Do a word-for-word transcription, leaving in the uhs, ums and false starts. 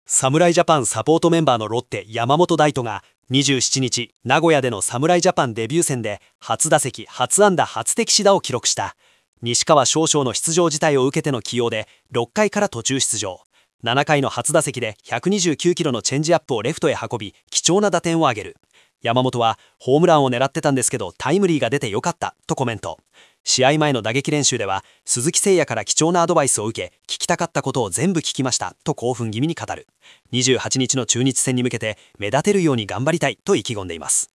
侍ジャパンサポートメンバーのロッテ山本大翔がにじゅうしちにち名古屋での侍ジャパンデビュー戦で初打席初安打初敵死打を記録した。西川少将の出場辞退を受けての起用でろっかいから途中出場。ななかいの初打席でひゃくにじゅうきゅうキロのチェンジアップをレフトへ運び貴重な打点を挙げる。山本はホームランを狙ってたんですけどタイムリーが出てよかったとコメント。試合前の打撃練習では鈴木誠也から貴重なアドバイスを受け聞きたかったことを全部聞きましたと興奮気味に語る。にじゅうはちにちの中日戦に向けて目立てるように頑張りたいと意気込んでいます。